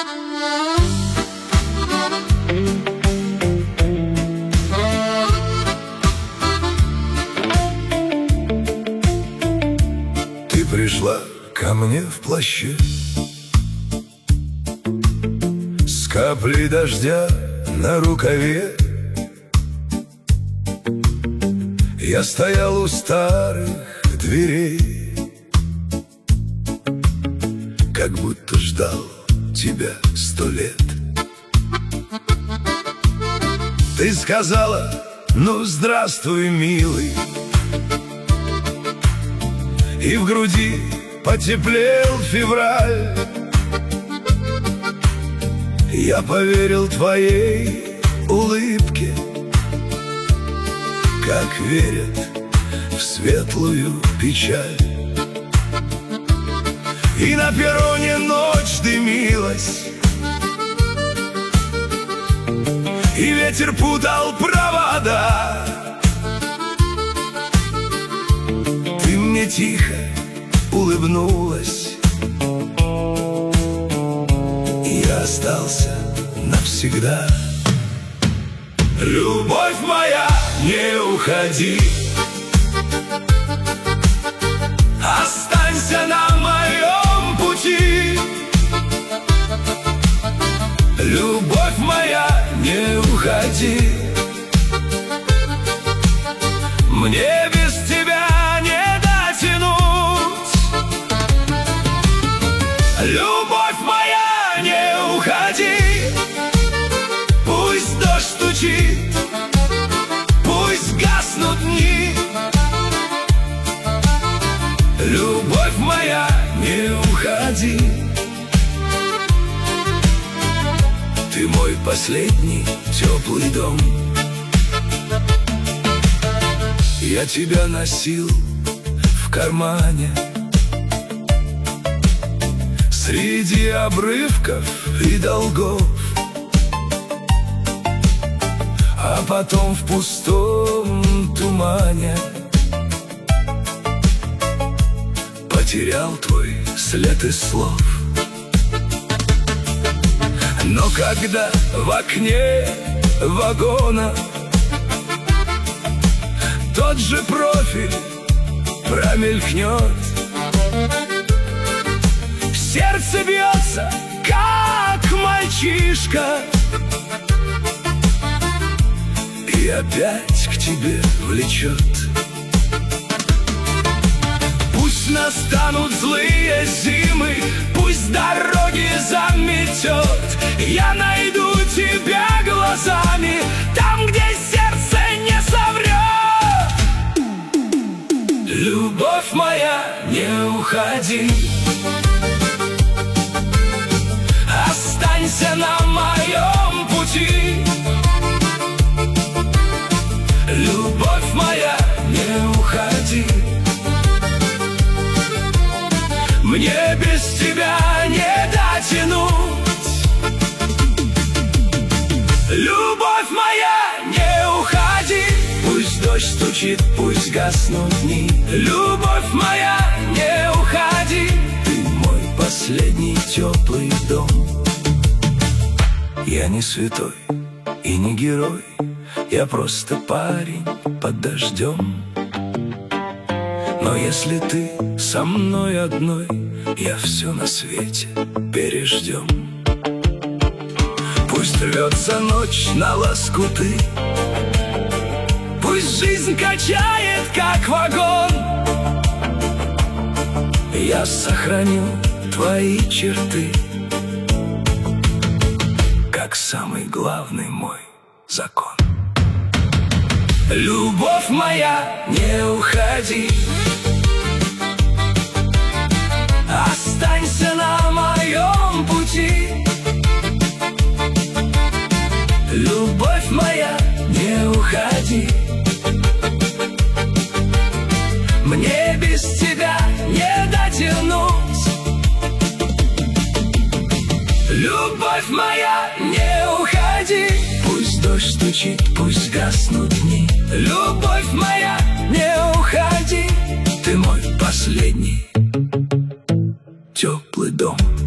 Ты пришла ко мне в плаще с каплей дождя на рукаве. Я стоял у старых дверей, как будто ждал тебя 100 лет. Ты сказала: ну, здравствуй, милый. И в груди потеплел февраль. Я поверил твоей улыбке, как верят в светлую печаль. И на перроне ночь дымилась, и ветер путал провода. Ты мне тихо улыбнулась, и я остался навсегда. Любовь моя, не уходи, останься на моем пути. Любовь моя, не уходи, мне без тебя не дотянуть. Любовь моя, не уходи, пусть дождь стучит, пусть гаснут дни. Любовь моя, не уходи, ты мой последний теплый дом. Я тебя носил в кармане среди обрывков и долгов, а потом в пустом тумане потерял твой след из слов. Но когда в окне вагона тот же профиль промелькнет, сердце бьется, как мальчишка, и опять к тебе влечет. Пусть настанут злые зимы, пусть дороги заметет, я найду тебя глазами там, где сердце не соврет. Любовь моя, не уходи, останься на моем пути. Любовь моя, не уходи, мне без тебя не дотянуть. Любовь моя, не уходи, пусть дождь стучит, пусть гаснут дни. Любовь моя, не уходи, ты мой последний теплый дом. Я не святой и не герой, я просто парень под дождем. Но если ты со мной одной, я все на свете переждем. Пусть рвется ночь на лоскуты, пусть жизнь качает, как вагон, я сохраню твои черты, как самый главный мой закон. Любовь моя, не уходи, останься на моем пути. Любовь моя, не уходи, мне без тебя не дотянуть. Любовь моя, не уходи, пусть дождь стучит, пусть гаснут дни. Любовь моя, не уходи, ты мой последний теплый дом.